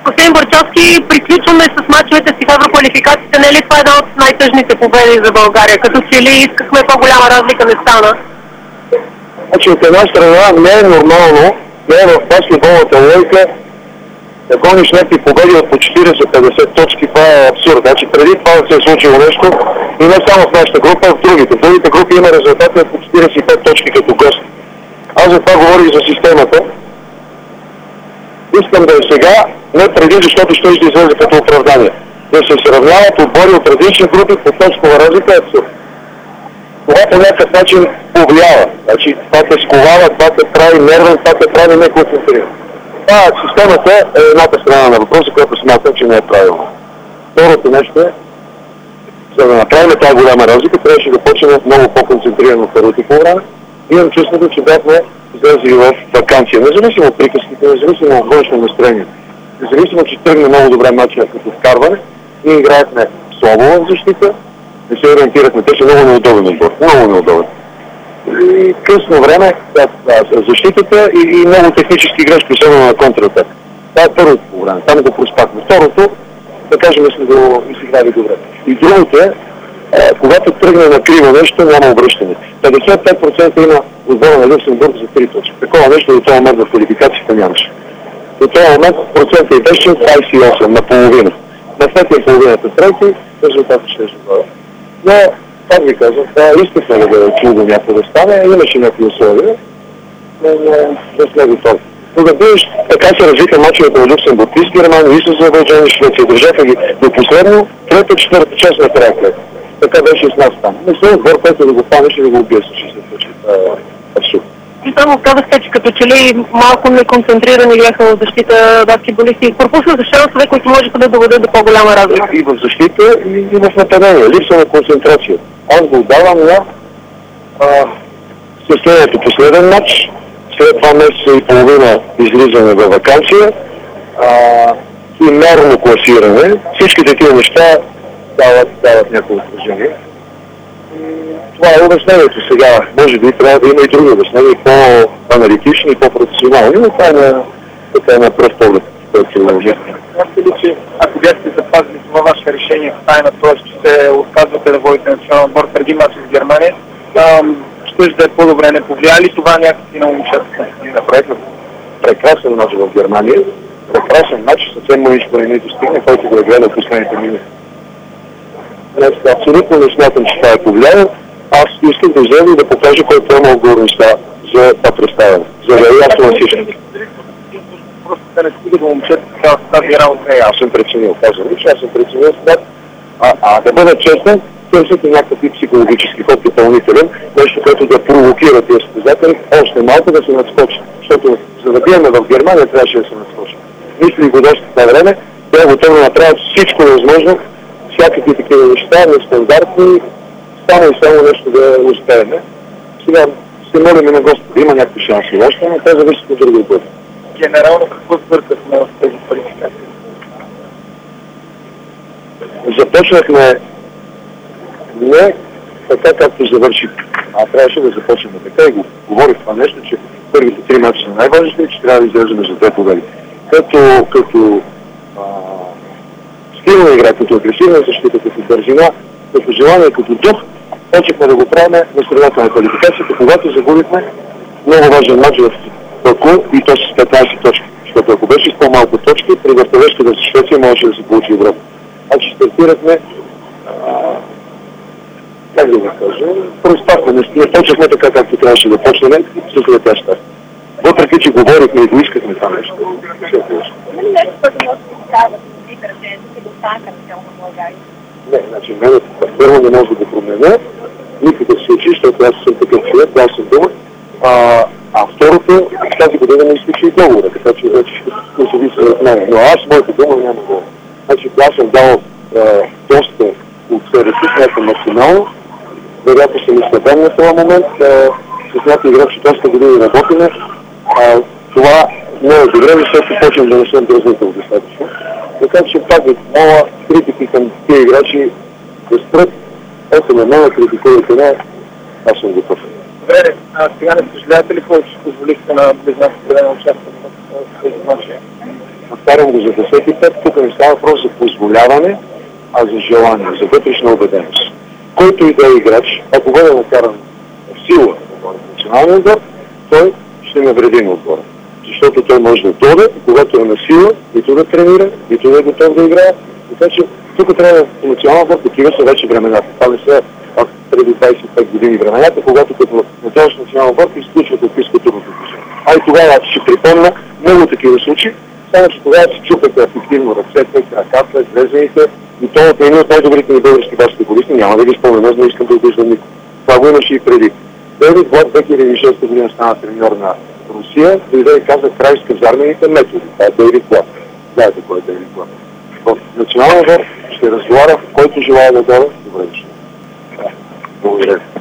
Господин Барчовски, приключваме с мачовете си в евроквалификациите. Не е ли това една от най-тъжните победи за България? Като че ли искахме по-голяма разлика, не стана? Значи от една страна не е нормално, не е в баскетболната логика да гониш някакви победи от по 40-50 точки, това е абсурд. Значи преди това да се е случило нещо и не само в нашата група, а в другите. В другите групи има резултати от по 45 точки като гост. Аз за това говорих за системата. Искам да е сега, не преди, защото ще излезе като оправдание. Да се сравняват отбори от различни групи по точкова разлика е абсурд. Това по някакъв начин повлиява. Значи това те сковава, това те прави нервен, това те прави неконцентриран. Това системата е едната страна на въпроса, която смятам, че не е правилно. Второто нещо е, за да направим тази голяма разлика, трябваше да почнем много по-концентрирано първото по време. Имам чувството, че бяхме излезли в ваканция. Независимо от приказките, независимо от външно настроение, независимо, че тръгна много добре матча като вкарване, ние играехме слабо в защита, не се ориентирахме. Те са много неудобен отбор. Много неудобен. И късно време защитата и много технически грешки, особено на контратак. Това е първото по време. Там го проспахме. Второто, да кажем, сме го изиграли добре. И другото е, когато тръгне на криво нещо, няма обръщане. 55% има отбора на Люксембург за 3 точки. Такова нещо до този момент в квалификацията нямаше. До този момент процента и беше 28 на половина. На след и половината трети, резултатът ще бъде. Но, как ви казвам, това искахме да е чудо някой да стане, имаше някакви условия, но не сме готови. Но да видиш, така се развиха мачовете на Люксембург и с Германия, и с Азербайджан и Швеция. Държаха ги до последно, трета, четвърта част на края. Така беше и с нас там. Не съм отбор, който да го панеш и да го убие с 60 точки. Абсурд. И само казахте, че като че ли малко неконцентрирани бяха в защита баскетболисти. Пропуснаха шансове, които можеха да доведат до по-голяма разлика. И в защита, и в нападение. Липса на концентрация. Аз го давам на следното последен матч. След 2 месеца и половина излизане във вакансия и мерно класиране. Всички такива неща дават някакво отражение. Това е обяснението сега. Може би трябва да има и други обяснения, по-аналитични и по-професионални, но това е на пръв поглед, който се наложи. Знаете ли, че ако бяхте запазили това ваше решение в тайна, т.е. че се отказвате да водите национален отбор преди матча с Германия, ще да е по-добре, не повлия ли това някакси на момчетата? Направихме прекрасен матч в Германия, прекрасен матч, съвсем мъничко не достигне, който го е гледал последните минути. Абсолютно не смятам, че това е повлияло. Аз искам да взема и да покажа кой поема отговорността за това представяне. За да е ясно на всички. Просто да не стига до момчета с тази работа. Аз съм преценил, казвам, че аз съм преценил с да бъда честен, търсите някакъв психологически ход допълнителен, нещо, което да провокира тези състезатели, още малко да се надскочи. Защото за да биеме в Германия трябваше да се надскочи. Мисли го доста това време, те е готово да направят всичко възможно, всякакви такива неща, нестандартни, само и само нещо да успеем. Сега се молим на Господа, има някакви шанси още, но те зависят от други отбори. Генерално какво сбъркахме в тези квалификации? Започнахме не така, както завърших. Трябваше да започнем така и го говорих това нещо, че първите 3 мача са най-важните и че трябва да излезем за 2 победи. Като стилна игра, като агресивна защита, като бързина, като желание, като дух, почехме да го правим на средата на квалификацията, когато загубихме много важен мач в Баку и то с 15 точки. Защото ако беше с по-малко точки, при въртележката за Швеция можеше да се получи обратно. Значи стартирахме, как да го кажа, проспахме, не почнахме така, както трябваше да почнем с летяща. Въпреки, че говорихме и го искахме това нещо. Има ли нещо, което може да се казва, да решението си да остане на България? Не, значи мене първо не може да го променя, никога се случи, защото аз съм такъв човек, аз съм дума. Второто, тази година не изключи и договора, така че вече не се виси от мен. Но аз, моята дума, няма да. Значи, аз съм дал доста от себе си, смятам максимално. Вероятно съм изследен на този момент. С някакви играчи доста години работиме. Това не е добре, защото почвам да не съм дразнител достатъчно. Така че пак ви моля критики към тези играчи да спрат. Ето на моя критикувайте не, аз съм готов. Добре, сега не съжалявате ли повече, че позволихте на близнаците да не участват в тези матчи? повтарям го за 10 път, тук не става въпрос за позволяване, а за желание, за вътрешна убеденост. Който и да е играч, ако бъде накаран в сила на националния отбор, той ще навреди на отбора. Защото той може да дойде, когато е на сила, нито да тренира, нито да е готов да играе. Така че тук трябва по националния отбор, такива са вече времената. Това не са преди 25 години времената, когато като началото националния отбор изключват от физкултурното движение. А и тогава аз ще припомня много такива случаи, само че тогава се чупаха ефективно ръцете, краката, грезените и то от един от най-добрите ни български баскетболисти, няма да ги спомена, но искам да обиждам никой. Това го имаше и преди. Дейвид Блок 2006 година стана треньор на Русия, дойде и каза край с казармените методи. Това е Дейвид Блок. Знаете кой е Дейвид Блок. В националния отбор ще разговаря, който желая да дойде. Добре дошли. Благодаря.